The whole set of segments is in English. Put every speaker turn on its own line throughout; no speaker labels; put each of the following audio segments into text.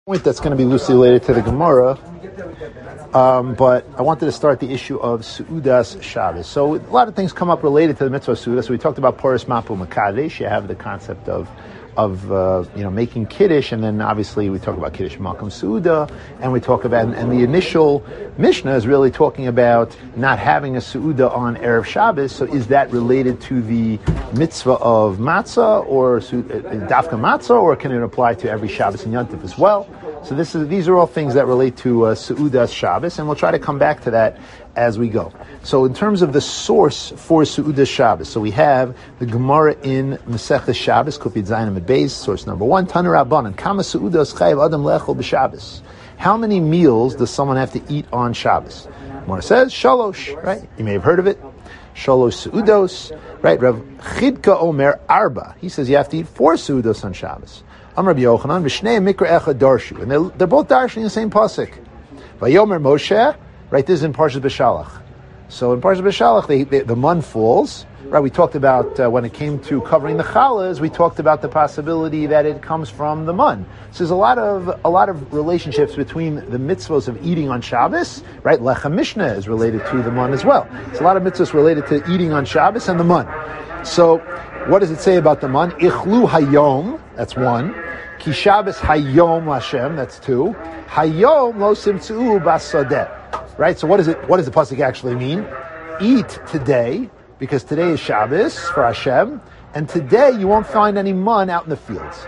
Point that's going to be loosely related to the Gemara, but I wanted to start the issue of Seudas Shabbos. So a lot of things come up related to the mitzvah of Seudas. So we talked about Poros Mapu Makadesh. You have the concept of making Kiddush, and then obviously we talk about Kiddush Malkum Seuda, and we talk about, and the initial Mishnah is really talking about not having a Seuda on Erev Shabbos. So is that related to the mitzvah of Matzah, or Dafka Matzah, or can it apply to every Shabbos and Yontif as well? So these are all things that relate to Seudas Shabbos, and we'll try to come back to that as we go. So in terms of the source for Seudas Shabbos, so we have the Gemara in Masechtas Shabbos, Kufiyat Zayin Amud Beis, source number 1, Tanur Rabbanan, Kama Seudas Chayav Adam Lechol B'Shabbos. How many meals does someone have to eat on Shabbos? Gemara says, Shalosh, right? You may have heard of it. Shalosh Seudos, right? Rav Chidka Omer Arba. He says you have to eat 4 Seudos on Shabbos. Amar Rabbi Yochanan, V'shnei Mikra Echad Darshu. And they're both darshaning the same pasuk. Vayomer Moshe, right, this is in Parshas Beshalach. So in Parshas Beshalach, the mun falls, right? We talked about, when it came to covering the challahs, we talked about the possibility that it comes from the mun. So there's a lot of relationships between the mitzvahs of eating on Shabbos, right? Lechem Mishnah is related to the mun as well. There's a lot of mitzvahs related to eating on Shabbos and the mun. So what does it say about the mun? Ichlu hayom, that's 1. Ki Shabbos hayom Lashem, that's 2. Hayom lo simtzu basadeh. Right? So what does the pasuk actually mean? Eat today, because today is Shabbos for Hashem, and today you won't find any mun out in the fields.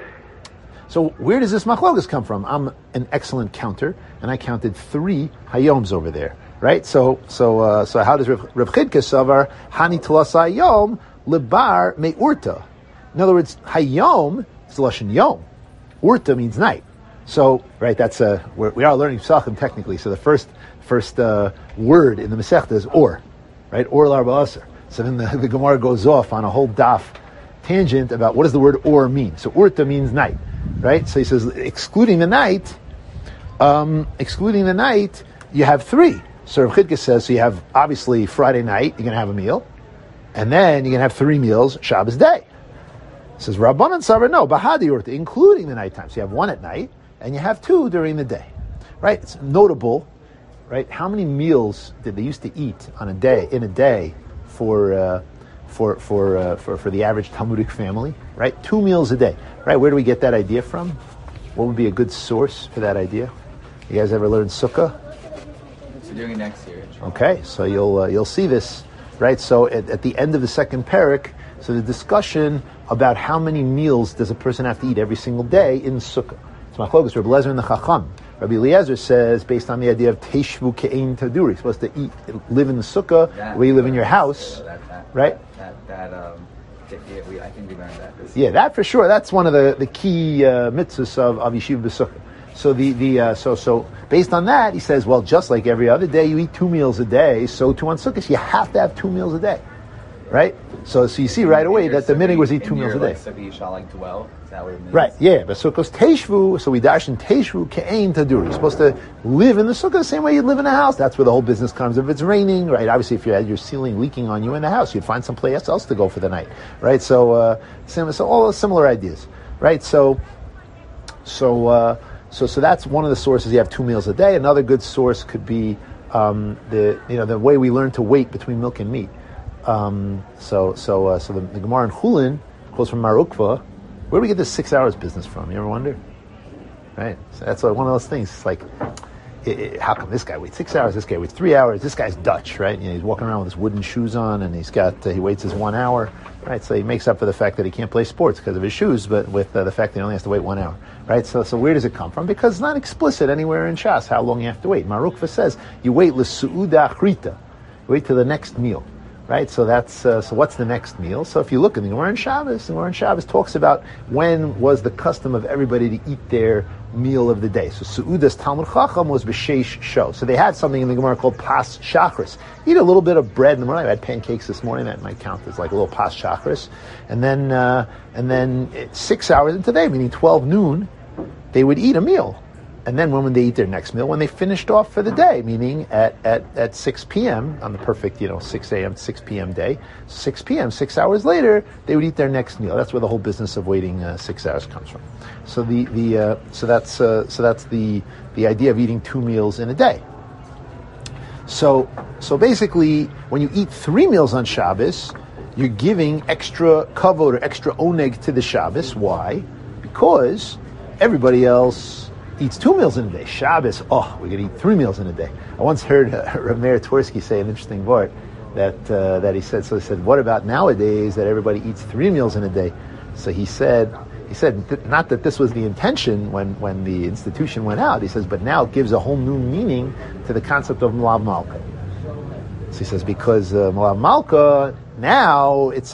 So where does this machlokas come from? I'm an excellent counter, and I counted 3 hayoms over there. Right? So how does Rav Chidka savar hani telas hayom lebar me'urta? In other words, hayom is the lashon yom. Urta means night. So, right, that's we are learning Pesachim technically. So the first word in the Masechta is or, right? Or l'arba aser. So then the Gemara goes off on a whole daf tangent about what does the word or mean. So urta means night, right? So he says excluding the night, you have 3. So Rav Chidka says, so you have obviously Friday night, you're going to have a meal, and then you're going to have 3 meals Shabbos day. It says Rabbanan Savar, no, Bahadi Urta, including the nighttime. So you have 1 at night, and you have 2 during the day, right? It's notable, right? How many meals did they used to eat in a day for the average Talmudic family, right? 2 meals a day, right? Where do we get that idea from? What would be a good source for that idea? You guys ever learned Sukkah?
So doing it next year.
Okay, so you'll see this, right? So at the end of the second parak, so the discussion about how many meals does a person have to eat every single day in Sukkah. It's Machlokas, Rabbi Eliezer and the Chacham. Rabbi Eliezer says, based on the idea of Teshvu Ke'ein Taduri, you're supposed to live in the Sukkah, where you live in your house, right?
I think we learned that.
Yeah, that for sure. That's one of the key mitzvahs of Yeshiva B'Sukkah. So so based on that, he says, well, just like every other day, you eat 2 meals a day, so too on Sukkot, you have to have 2 meals a day, right? So you see right away that the minhag was eat 2 meals a day.
Sukkah you shall like dwell. Is that what it means?
Right, yeah. But Sukkos Teshvu, so we dash in Teshvu Ke'ein Taduri. You're supposed to live in the Sukkah the same way you live in a house. That's where the whole business comes. If it's raining, right? Obviously, if you had your ceiling leaking on you in the house, you'd find some place else to go for the night, right? So all similar ideas, right? So that's one of the sources. You have 2 meals a day. Another good source could be the way we learn to wait between milk and meat. So the Gemara in Chulin quotes from Marukva. Where do we get this 6 hours business from? You ever wonder? Right. So that's like one of those things. It's like, how come this guy waits 6 hours? This guy waits 3 hours. This guy's Dutch, right? He's walking around with his wooden shoes on, and he waits his 1 hour, right? So he makes up for the fact that he can't play sports because of his shoes, but with the fact that he only has to wait 1 hour, right? So where does it come from? Because it's not explicit anywhere in Shas how long you have to wait. Marukva says you wait l'su'uda achrita, wait till the next meal. Right, so that's so. What's the next meal? So if you look in the Gemara in Shabbos, talks about when was the custom of everybody to eat their meal of the day. So Seudas Talmud Chacham was b'sheish sho. So they had something in the Gemara called pas shachris. Eat a little bit of bread in the morning. I had pancakes this morning. That might count as like a little pas shachris. And then 6 hours into the day, meaning 12 noon, they would eat a meal. and then when they eat their next meal, when they finished off for the day, meaning at 6 p.m. on the perfect 6 a.m. to 6 p.m. day, 6 p.m. 6 hours later they would eat their next meal. That's where the whole business of waiting 6 hours comes from. So that's the idea of eating 2 meals in a day. So basically, when you eat 3 meals on Shabbos, you're giving extra kavod or extra oneg to the Shabbos. Why? Because everybody else eats 2 meals in a day. Shabbos, we're going to eat 3 meals in a day. I once heard Rav Meir Twersky say an interesting word that he said. So he said, what about nowadays that everybody eats 3 meals in a day? So he said, not that this was the intention when the institution went out. He says, but now it gives a whole new meaning to the concept of Malav Malka. So he says, because Malav Malka, now it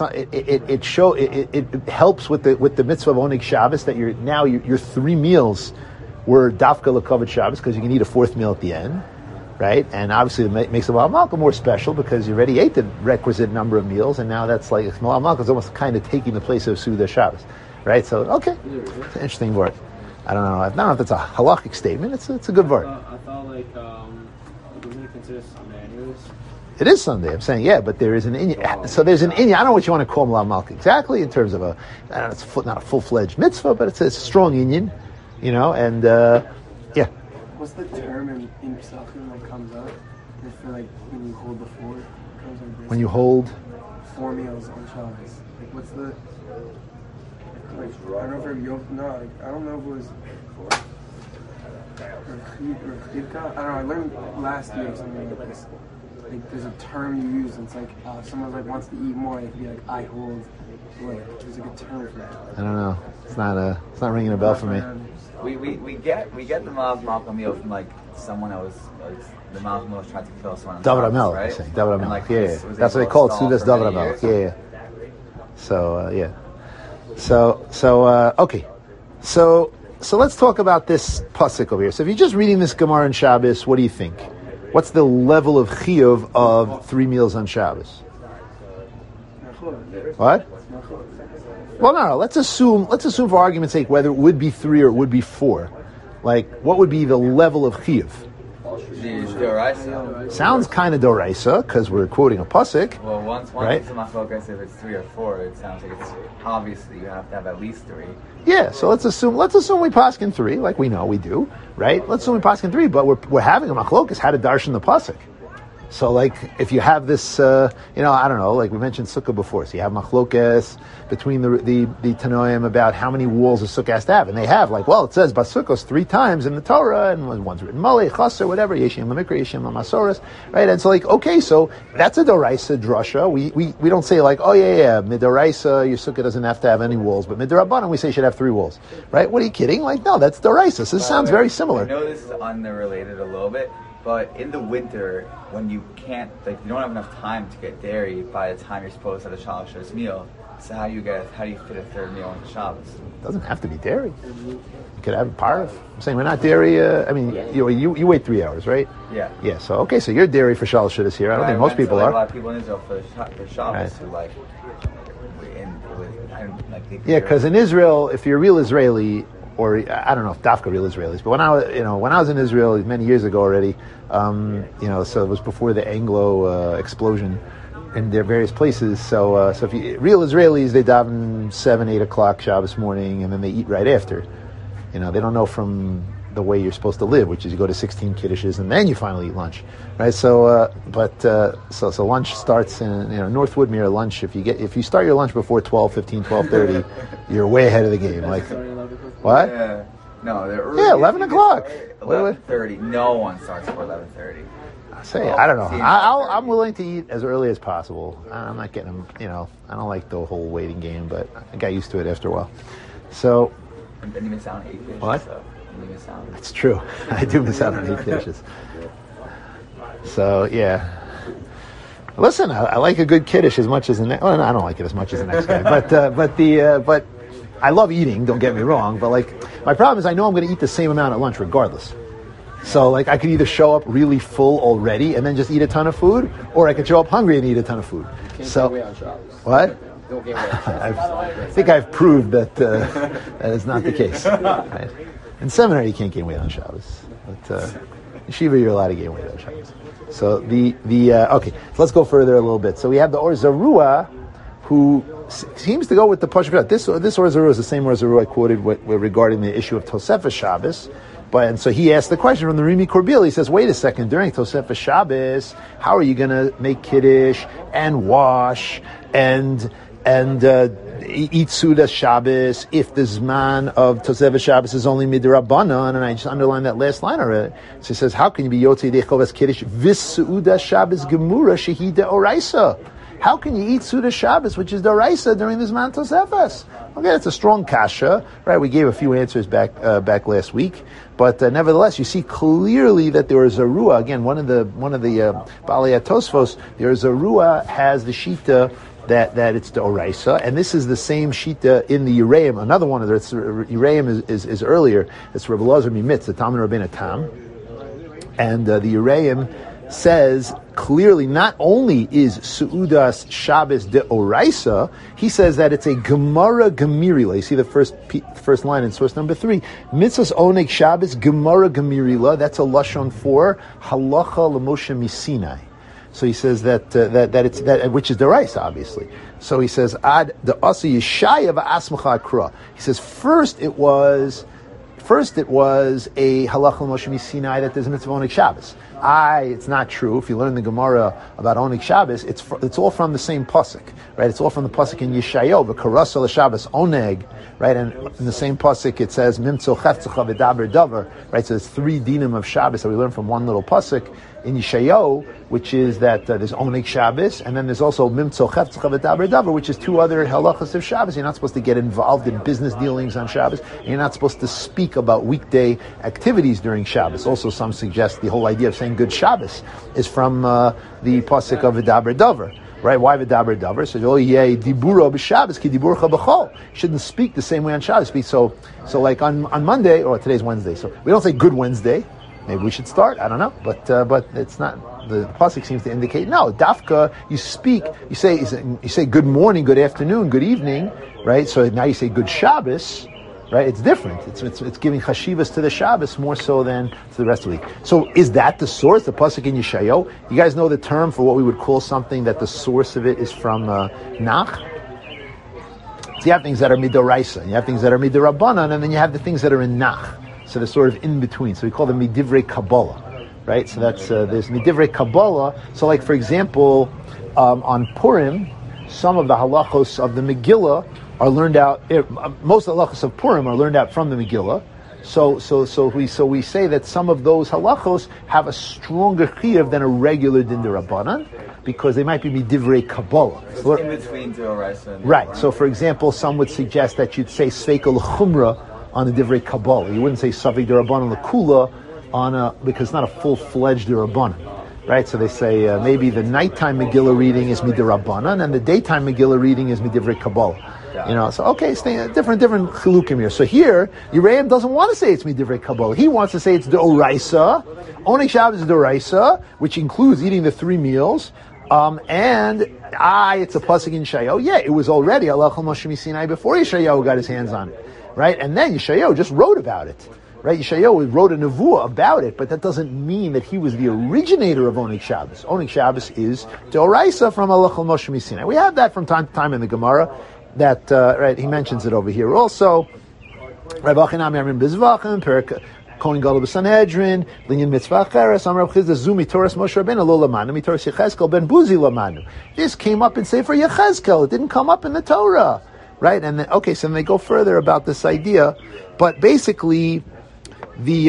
helps with the mitzvah of Oneg Shabbos that your 3 meals were dafka l'kavod Shabbos because you can eat a 4th meal at the end, right? And obviously it makes the Malav Malka more special because you already ate the requisite number of meals, and now that's like Malav Malka is almost kind of taking the place of Suda Shabbos, right? So okay, it's an interesting word. I don't know if that's a halachic statement. It's a good word.
I thought doesn't it consider Sunday?
It is Sunday. I'm saying, but there is an inyan. So there's an inyan. I don't know what you want to call Malav Malka exactly in terms of it's not a full-fledged mitzvah, but it's a strong inyan, and yeah.
What's the term in Pesachim that comes up? For when you hold the 4, it comes like this.
When you hold
4 meals on Shabbos. What's the? I don't know if I don't know if it was. I don't know. I learned last year or something like this. There's a term you use, and it's someone wants to eat more, it could be I hold. There's a term for that.
I don't know. It's not ringing a bell for me.
We get the Malav Malka meal from someone else. The Malav Malka was trying to kill someone.
David Amel,
right?
David Amel. Yeah. That's what they call it. Sudas David Amel. Yeah. So yeah. So okay. So let's talk about this pasuk over here. So if you're just reading this Gemara in Shabbos, what do you think? What's the level of chiyuv of 3 meals on Shabbos? What? Well, no. Let's assume for argument's sake whether it would be 3 or it would be 4. What would be the level of chiyuv? Sounds kind of doraisa because we're quoting a pasuk.
Well, once
right?
It's a machlokas, if it's 3 or 4, it sounds like it's obviously you have to have at least 3.
Yeah, so let's assume we paskin 3, like we know we do, right? Let's assume we paskin 3, but we're having a machlokas how to darshan the pasuk. So, if you have this, I don't know, we mentioned sukkah before. So you have machlokas between the Tanoim about how many walls a sukkah has to have. And they have, it says basukkos 3 times in the Torah, and one's written malei, chaser, whatever, yeshim lamikra, yeshim lamasoras, right? And so, okay, so that's a doraisa drasha. We don't say, midoraisa, your sukkah doesn't have to have any walls, but midorabanan, we say you should have 3 walls, right? What are you kidding? No, that's doraisa. So this sounds very similar.
I know this is unrelated a little bit, but in the winter, when you can't, you don't have enough time to get dairy by the time you're supposed to have a Shabbos meal, so how do you fit a 3rd meal on Shabbos?
It doesn't have to be dairy. You could have parv. I'm saying we're not dairy. You wait 3 hours, right?
Yeah.
Yeah. So okay, so you're dairy for Shabbos this year. I don't think most people are.
A lot of people in Israel for Shabbos who
Yeah, because in Israel, if you're a real Israeli, or I don't know if dafka real Israelis, but when I was in Israel many years ago already, so it was before the Anglo explosion in their various places. So if you real Israelis, they daven 7-8 o'clock Shabbos morning, and then they eat right after. They don't know from the way you're supposed to live, which is you go to 16 kiddushes and then you finally eat lunch, right? So lunch starts in North Woodmere. Lunch, if you start your lunch before 12:30, you're way ahead of the game. What?
Yeah. No, they're early.
Yeah, 11 o'clock.
11:30. No one starts before 11:30.
I don't know. I'm willing to eat as early as possible. I'm not getting, I don't like the whole waiting game, but I got used to it after a while. So.
And then you miss out on 8 dishes.
What?
So you miss out.
That's true. I do miss out on 8 dishes. So, yeah. Listen, I like a good kiddush as much as the next. Well, I don't like it as much as the next guy, but I love eating. Don't get me wrong, but my problem is I know I'm going to eat the same amount at lunch regardless. So I could either show up really full already and then just eat a ton of food, or I could show up hungry and eat a ton of food. What?
Don't get away on Shabbos.
I think I've proved that that is not the case. Right? In seminary, you can't gain weight on Shabbos. But yeshiva, you're allowed to gain weight on Shabbos. So okay, so let's go further a little bit. So we have the Or Zarua, who seems to go with the Pashut. This Or Zarua is the same Or Zarua I quoted regarding the issue of Tosefes Shabbos. And so he asked the question from the Rimi Korbil. He says, wait a second, during Tosefes Shabbos, how are you going to make Kiddush and wash and eat Sudas Shabbos if the Zman of Tosefes Shabbos is only Midrabanan? And I just underlined that last line already. So he says, how can you be Yotzei Dechovas Kiddush vis Sudas Shabbos Gemura Shehida Oraisa? How can you eat Sudas Shabbos, which is the Oraisa, during the Zman Tosefes? Okay, that's a strong kasha, right? We gave a few answers back last week, but nevertheless, you see clearly that there is a Zarua. Again, one of the Baalei Tosfos, there is a Zarua has the shita that it's the Oraisa, and this is the same shita in the Yereim. Another one of the Yereim is earlier. It's Rebbe Elazar Mimitz, the Talmud Rabbeinu Tam, and the Yereim says clearly not only is Su'udas Shabbos de Oraisa, he says that it's a Gemara Gemirila. You see the first line in source number 3. Mitzvahs Oneg Shabbos Gemara Gemirila. That's a lashon for Halacha L'Moshe Misinai. So he says that it's that, which is the rice, obviously. So he says Ad the Asa Yeshaya v'Asmacha Akra. He says first it was a Halacha L'Moshe Misinai that there's mitzvah Oneg Shabbos. It's not true. If you learn the Gemara about Oneg Shabbos, it's all from the same pasuk, right? It's all from the pasuk in Yeshayahu, v'karasa l'Shabbos Oneg, right? And in the same pasuk it says Mimtzo Cheftzecha v'daber davar, right? So there's 3 dinim of Shabbos that we learn from one little pasuk in Yeshayahu, which is that there's Oneg Shabbos, and then there's also Mimtzo Cheftzecha v'daber davar, which is 2 other halachas of Shabbos. You're not supposed to get involved in business dealings on Shabbos, and you're not supposed to speak about weekday activities during Shabbos. Also, some suggest the whole idea of saying Good Shabbos is from the pasuk of V'daber Davar, right? Why V'daber Davar? So diburo b'Shabbos ki diburcha b'chol. Shouldn't speak the same way on Shabbos. So like on Monday, or today's Wednesday, so we don't say Good Wednesday. Maybe we should start. I don't know, but it's not. The pasuk seems to indicate no. Dafka, you speak. You say good morning, good afternoon, good evening, right? So now you say Good Shabbos. Right, it's different. It's giving chashivas to the Shabbos more so than to the rest of the week. So is that the source, the pasuk in Yeshayahu? You guys know the term for what we would call something that the source of it is from Nach? So you have things that are midoraisa, you have things that are midirabanan, and then you have the things that are in Nach. So they're sort of in between. So we call them midivrei Kabbalah, right? So that's there's midivrei Kabbalah. So like for example, on Purim, some of the halachos of the Megillah are learned out. Most of the halachos of Purim are learned out from the Megillah. So we say that some of those halachos have a stronger chiyuv than a regular din derabanan, because they might be midivrei Kabbalah.
So in between D'oraisa and
right. So for example, some would suggest that you'd say Sveika l'chumra on the divrei Kabbalah. You wouldn't say Savik derabanan l'kula because it's not a full-fledged derabanan. Right, so they say maybe the nighttime Megillah reading is midirabanan and the daytime Megillah reading is midivrei Kabbalah. So okay, it's different chilukim here. So here, Yereim doesn't want to say it's midivrei Kabbalah. He wants to say it's the Oraisa. Oneg Shabbos is the Oraisa, which includes eating the 3 meals. It's a pasuk in Yeshayahu. Yeah, it was already Halacha Moshe Misinai before Yeshayahu got his hands on it, right? And then Yeshayahu just wrote about it. Right, Yeshayahu wrote a nevuah about it, but that doesn't mean that he was the originator of Oneg Shabbos. Oneg Shabbos is D'oraisa from Halacha Moshe Misinai. We have that from time to time in the Gemara. That right, he mentions it over here also. Rav Achinami Amrim Bizvachim, Perik Kohen Gadol B'Sanhedrin, Linyan Mitzvah Cheres, Amar Rav Chizda Zumi Torah Moshe Rabbeinu Lo Lamanu, Mitoras Yechezkel Ben Buzi Lamanu. This came up in Sefer Yechezkel. It didn't come up in the Torah, right? And then so then they go further about this idea, but basically, the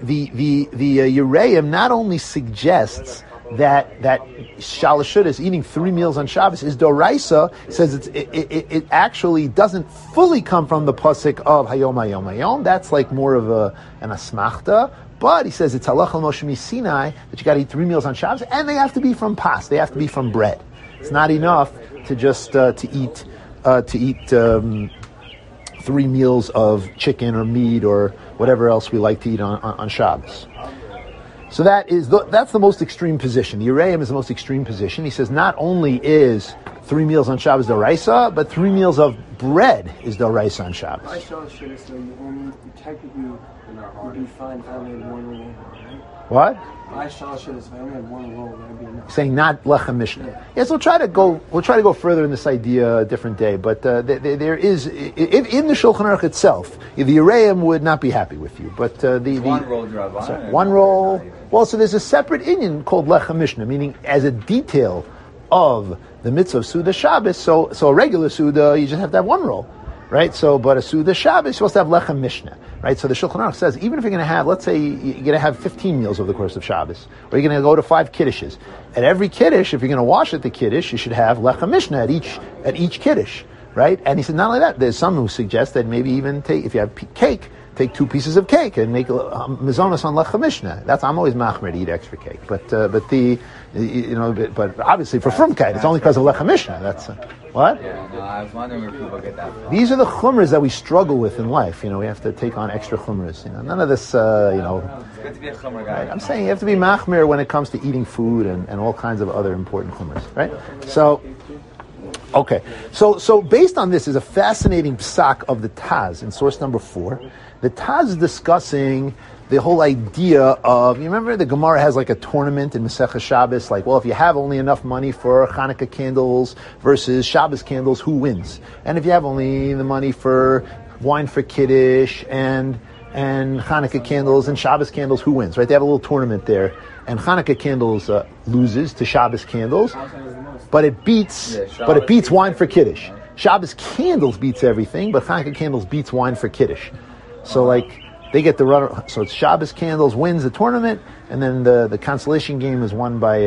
Yereim not only suggests that Shalashud is eating 3 meals on Shabbos is D'oraisa. It says it actually doesn't fully come from the pasuk of Hayom Hayom Hayom. That's like more of an asmachta. But he says it's Halacha Moshe Misinai that you got to eat 3 meals on Shabbos, and they have to be from pas. They have to be from bread. It's not enough to just to eat 3 meals of chicken or meat or whatever else we like to eat on Shabbos. So that's the most extreme position. The Yereim is the most extreme position. He says not only is 3 meals on Shabbos D'Oraisa, but 3 meals of bread is D'Oraisa on Shabbos.
I saw shit, so you technically would be fine if I only had one roll, right?
What?
I saw shit, if I only had one roll, that'd be enough.
Saying not lechem mishnah. Yes, we'll try to go further in this idea a different day. But there is in the Shulchan Aruch itself, the Yereim would not be happy with you. But
one roll D'Rabbanan.
One roll. Well, so there's a separate inyan called lechem mishnah, meaning as a detail of the mitzvah of Suda Shabbos. So a regular Suda, you just have to have one roll, right? So, but a Suda Shabbos, you're supposed to have lechem mishnah, right? So the Shulchan Aruch says, even if you're going to have, let's say, you're going to have 15 meals over the course of Shabbos, or you're going to go to 5 kiddushes. At every kiddush, if you're going to wash at the kiddush, you should have lechem mishnah at each kiddush, right? And he said, not only that, there's some who suggest that maybe even if you have cake, take 2 pieces of cake and make mizonos on lechem mishnah. I'm always machmer to eat extra cake, but obviously for frumkeit, it's only because of lechem mishnah. That's what?
Yeah, no, I was wondering where people get that from.
These are the chumras that we struggle with in life. We have to take on extra chumras. None of this.
It's good to be a chumra guy.
I'm saying you have to be machmer when it comes to eating food and all kinds of other important chumras, right? So. Okay, so based on this is a fascinating psak of the Taz in source number 4. The Taz is discussing the whole idea of, you remember the Gemara has like a tournament in Masechah Shabbos, like, well, if you have only enough money for Hanukkah candles versus Shabbos candles, who wins? And if you have only the money for wine for Kiddush and Hanukkah candles and Shabbos candles, who wins, right? They have a little tournament there. And Hanukkah candles loses to Shabbos candles, but it beats wine for Kiddush. Shabbos candles beats everything, but Hanukkah candles beats wine for Kiddush. So they get the runner. So it's Shabbos candles wins the tournament, and then the consolation game is won by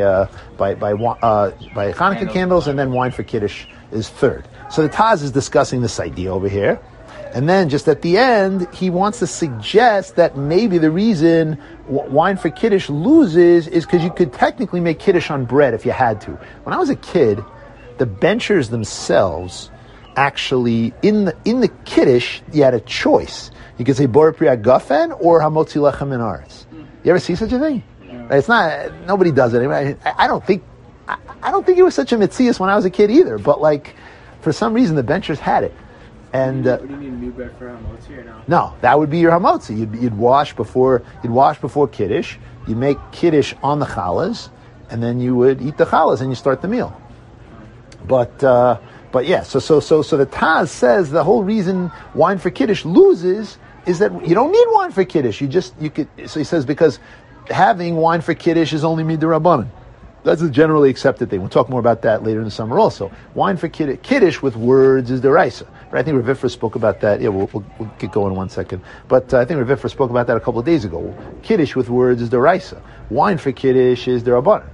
Hanukkah candles, and then wine for Kiddush is third. So the Taz is discussing this idea over here. And then just at the end, he wants to suggest that maybe the reason wine for Kiddush loses is because you could technically make Kiddush on bread if you had to. When I was a kid, the benchers themselves actually, in the Kiddush, you had a choice. You could say Bor Pri Agafen or Hamotzi Lechem Min Aretz. You ever see such a thing? Yeah. It's not, nobody does it. I don't think it was such a mitzias when I was a kid either, but for some reason the benchers had it. And
what do you mean new bread for hamotzi or no?
No, that would be your hamotzi. You'd wash before Kiddush. You make Kiddush on the challahs, and then you would eat the challahs and you start the meal. But yeah, so the Taz says the whole reason wine for Kiddush loses is that you don't need wine for Kiddush. So he says because having wine for Kiddush is only midirabanan. That's a generally accepted thing. We'll talk more about that later in the summer also. Wine for Kiddush with words is deraisa. Right? I think Rav Ifra spoke about that. Yeah, we'll get going in 1 second. But I think Rav Ifra spoke about that a couple of days ago. Kiddush with words is deraisa. Wine for Kiddush is derabanan.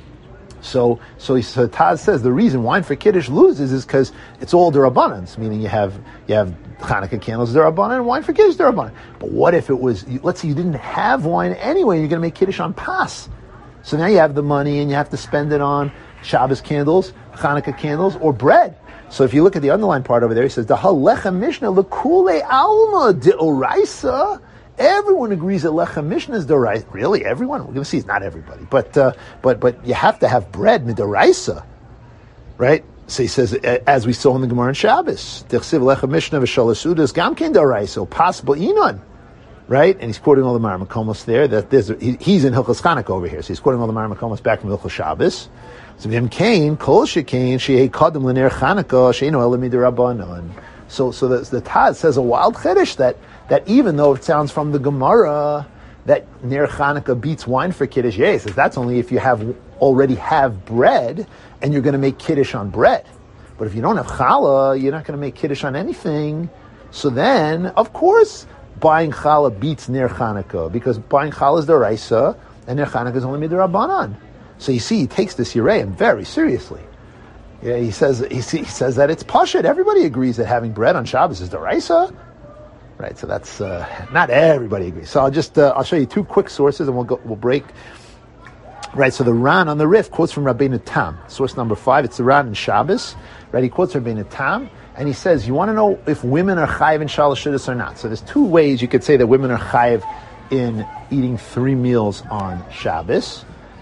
So Taz says the reason wine for Kiddush loses is because it's all derabanans, meaning you have Hanukkah candles derabanan and wine for Kiddush derabanan. But what if it was, let's say you didn't have wine anyway, you're going to make Kiddush on Pas. So now you have the money and you have to spend it on Shabbos candles, Hanukkah candles, or bread. So if you look at the underlined part over there, he says, the Lechem Mishnah, Lekule Alma Deoraisa. Everyone agrees that Lechem Mishnah is Deoraisa. Really, everyone? We're going to see it's not everybody. But you have to have bread, Midoraisa. Right? So he says, as we saw in the Gemara in Shabbos, Dechsiv Lechem Mishnah V'Shalosh Sudas Gamkein Deoraisa, possible Inon. Right? And he's quoting all the Maramakomos there. He's in Hilchos Chanukah over here. So he's quoting all the Maramakomos back from Hilchos Shabbos. So V'hem Kain, Kol Shekain, She'ei Kadam L'ner Chanukah, She'eino Ela Midirabanan. So the Taz says a wild chiddush that even though it sounds from the Gemara that Ner Chanukah beats wine for Kiddush, yeah, he says that's only if you already have bread and you're going to make Kiddush on bread. But if you don't have challah, you're not going to make Kiddush on anything. So then, of course, buying challah beats Ner Chanukah, because buying challah is deraisa and Ner Chanukah is only midrabanan. So you see, he takes this Yereim very seriously. Yeah, he says that it's pashut. Everybody agrees that having bread on Shabbos is deraisa, right? So that's not everybody agrees. So I'll show you 2 quick sources and we'll break. Right. So the Ran on the Rif quotes from Rabbeinu Tam, source number 5. It's the Ran in Shabbos. Right. He quotes Rabbeinu Tam. And he says, you want to know if women are chayiv in shalosh seudos or not. So there's 2 ways you could say that women are chayiv in eating 3 meals on Shabbos.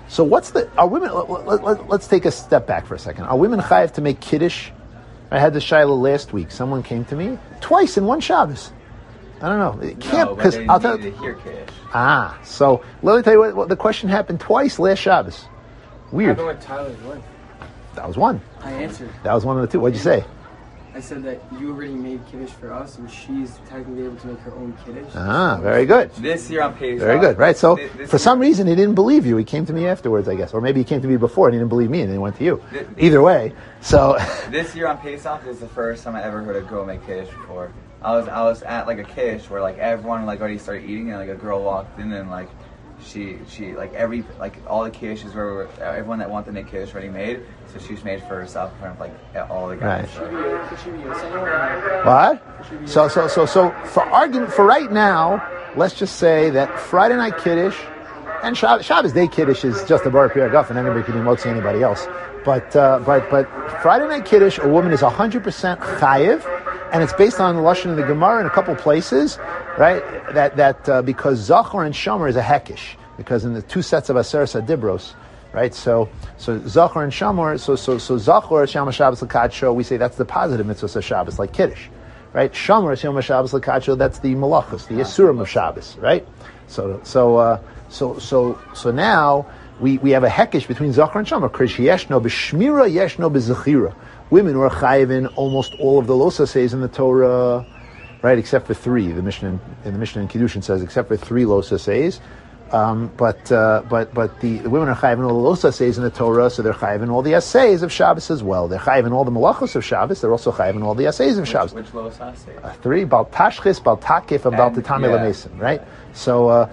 So what's are women, let's take a step back for a second. Are women chayav to make kiddush? I had the shayla last week. Someone came to me twice in one Shabbos. I don't know. It can't, because I'll tell you. So let me tell you what the question happened twice last Shabbos. Weird.
What happened with Tyler's wife?
That was one.
I answered.
That was one of the two. What'd you say?
I said that you already made kiddush for us, and she's technically able to make her own kiddush.
Very good.
This year on Pesach.
Very good, right? So for some reason he didn't believe you. He came to me afterwards, I guess, or maybe he came to me before and he didn't believe me, and then he went to you. Either way, so
this year on Pesach is the first time I ever heard a girl make kiddush before. I was at like a kiddush where like everyone like already started eating, and like a girl walked in and like she like all the kiddushes were everyone that wanted to make kiddush already made. So she's made for herself in front of like all the guys.
Right. What? So for argument, for right now, let's just say that Friday night kiddush and Shabbos day kiddush is just a bar piragaf, and anybody can be motzi anybody else. But Friday night kiddush, a woman is 100% chayiv, and it's based on the lashon of the Gemara in a couple places, right? That because Zachor and Shomer is a hekish, because in the two sets of Aseres Adibros. Right, so Zachor and Shamor, so Zachor Shama Shabbos L'Kadsho, we say that's the positive mitzvah of Shabbos, like Kiddush, right? Shamor Shama Shabbos L'Kadsho, that's the malachos, the Yisurim of Shabbos, right? So now we have a hekish between Zachor and Shamor. Krish yeshno b'shmira, yeshno b'zechira. Women who are chayiv in almost all of the losa says in the Torah, right? Except for three. The Mishnah in Kiddushin says except for three losa says. But the women are chayiv in all the losa says in the Torah, so they're chayiv in all the essays of Shabbos as well. They're chayiv in all the malachos of Shabbos. They're also chayiv in all the essays of Shabbos.
Which losa says?
Three: Bal Tashchis, Bal Takif, and Bal Tatame L'Mesim. Right? So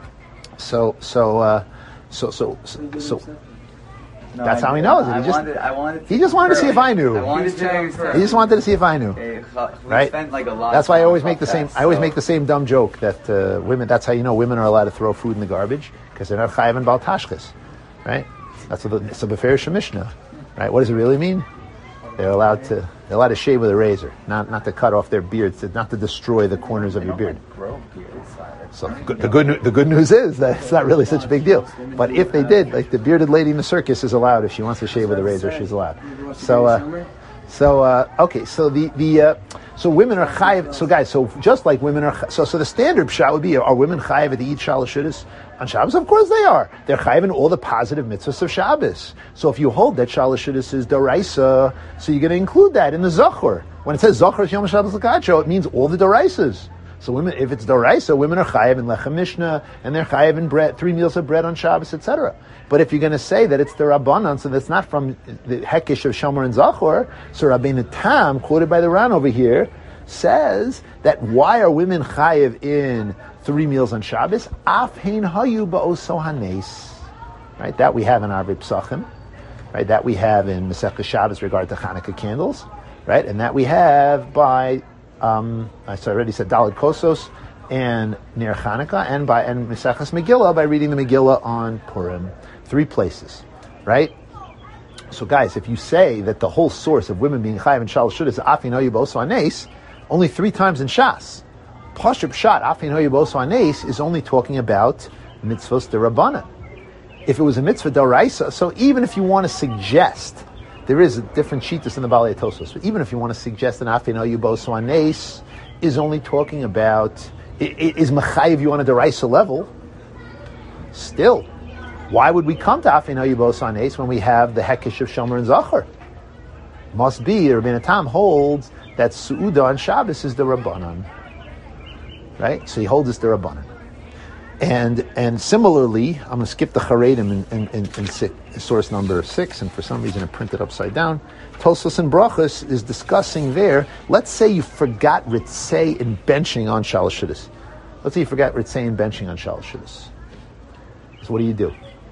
No,
that's how he knows it. He just wanted to see if I knew. He just wanted to see if I knew. Right? That's why I always make the same. I always make the same dumb joke that women. That's how you know women are allowed to throw food in the garbage, because they're not chayiv and bal tashchis, right? That's what it's a beferish Mishnah, right? What does it really mean? They're allowed to shave with a razor, not to cut off their beards, not to destroy the corners of your beard. So the good news is that it's not really such a big deal. But if they did, like the bearded lady in the circus is allowed. If she wants to shave with a razor, she's allowed. So women are chayiv. So guys, so just like women are, so the standard pshat would be: are women chayiv to eat shalashudas on Shabbos? Of course they are. They're chayiv in all the positive mitzvahs of Shabbos. So if you hold that shalashudas is doraisa, so you're going to include that in the zachor. When it says zachor yom Shabbos l'kadsho, it means all the doraisas. So women, if it's doraisa, women are chayiv in lechem mishnah, and they're chayiv in bread, 3 meals of bread on Shabbos, etc. But if you're going to say that it's the Rabbanan, so that's not from the hekish of Shomer and Zachor, so Rabbeinu Tam, quoted by the Ran over here, says that why are women chayiv in 3 meals on Shabbos? Af hein hayu ba'oso hanes. Right, that we have in our Psachim, right, that we have in Masechah Shabbos regard to Hanukkah candles, right, and that we have by I already said Daled Kosos and Ner Chanukah, and Maseches Megillah by reading the Megillah on Purim. 3 places, right? So guys, if you say that the whole source of women being chayiv and shalosh shudas is Afin Hoyu Boso Anes, only 3 times in Shas. Pashut Pshat Afin Hoyu Boso Anes is only talking about mitzvos derabanan. If it was a mitzvah d'oraisa, so even if you want to suggest, there is a different shittus in the Balei Tosos. So even if you want to suggest an Afin Hoyu Boso Anes is only talking about, is mechayiv you on a d'oraisa level, still, why would we come to Afin Hoyu Boso Anes when we have the hekish of Shomer and Zachor? Must be, Rabbeinu Tam holds that Su'uda on Shabbos is the Rabbanan. Right? So he holds this the Rabbanan. And similarly, I'm going to skip the Charedim in source number 6, and for some reason it printed upside down. Tosfos and Brachos is discussing there, let's say you forgot Ritzei in benching on Shalosh Shudas. Let's say you forgot Ritzei in benching on Shalosh Shudas. So what do?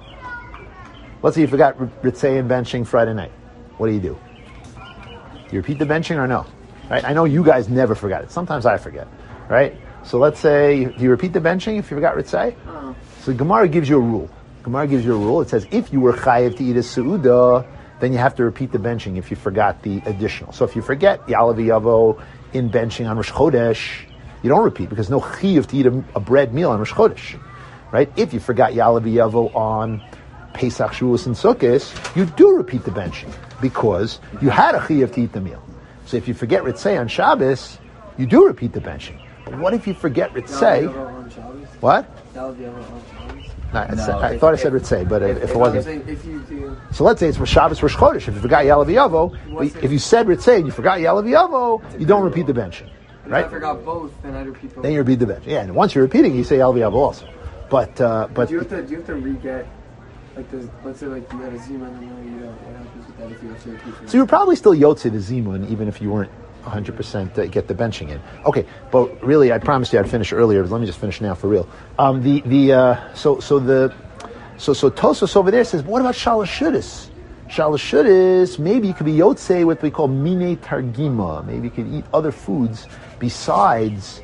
Let's say you forgot Ritzei in benching Friday night. What do? You repeat the benching or no? Right? I know you guys never forgot it. Sometimes I forget. Right? So let's say you repeat the benching if you forgot Ritzei. So Gemara gives you a rule. It says if you were chayiv to eat a Su'udah, then you have to repeat the benching if you forgot the additional. So if you forget Ya'alav Yavo in benching on Rosh Chodesh, you don't repeat because no chiyuv to eat a bread meal on Rosh Chodesh. Right? If you forgot Ya'alav Yavo on Pesach, Shavuos, and Sukkot, you do repeat the benching because you had a chiyuv to eat the meal. So if you forget Ritzei on Shabbos, you do repeat the benching. But what if you forget Ritzei? What? No, I thought I said Ritzei, but if it wasn't. So let's say it's Shabbos Rosh Chodesh. If you forgot Ya'aleh V'yavo, if you said Ritzei and you forgot Ya'aleh V'yavo, you don't repeat the benching. Right?
If I forgot both, then I repeat both.
Then you repeat the bench. Yeah, and once you're repeating, you say Ya'aleh V'yavo also. But
do you have to re-get, like, let's say, like, you had a Zima and then you know, what happens with that if you have to repeat?
So you were probably still Yotze the Zimun, even if you weren't 100% get the benching in. Okay, but really, I promised you I'd finish earlier. But let me just finish now for real. So Tosos over there says, but what about Shalosh Shudas? Shalosh Shudas, maybe you could be Yotze with what we call Mine Targima. Maybe you could eat other foods besides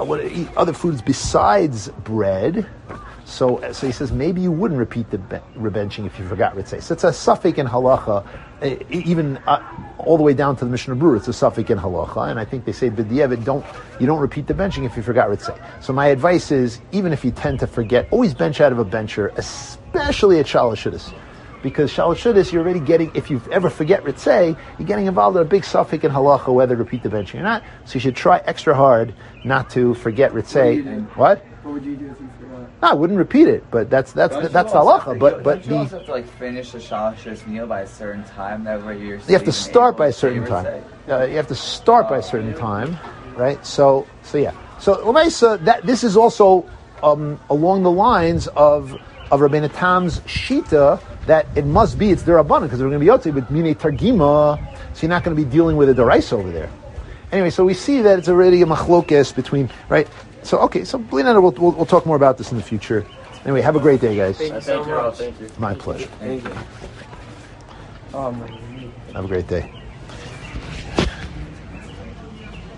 bread. So he says maybe you wouldn't repeat the rebenching if you forgot Ritzei. So it's a suffix in halacha, even all the way down to the Mishnah Berurah. It's a suffix in halacha, and I think they say b'diavad you don't repeat the benching if you forgot Ritzei. So my advice is, even if you tend to forget, always bench out of a bencher, especially at Shalosh Shudas. Because Shalosh Shudas, you're already getting, if you ever forget Ritzei, you're getting involved in a big suffix in halacha, whether to repeat the benching or not. So you should try extra hard not to forget Ritzei. What?
What would you do if you forgot?
No, I wouldn't repeat it, but that's the halacha. But
you also have to finish the Shalosh meal by a certain time. That way you
have to start by a certain time. You have to start by a certain time, right? So yeah. So Lamaisa, that this is also along the lines of Rabbeinu Tam's shita that it must be, it's derabbanan, because we're going to be yotze with mine targima, so you're not going to be dealing with a deraisa over there. Anyway, so we see that it's already a machlokes between, right? So okay, so we'll talk more about this in the future. Anyway, have a great day, guys.
Thank you so much.
Thank you.
My pleasure.
Thank you.
Have a great day.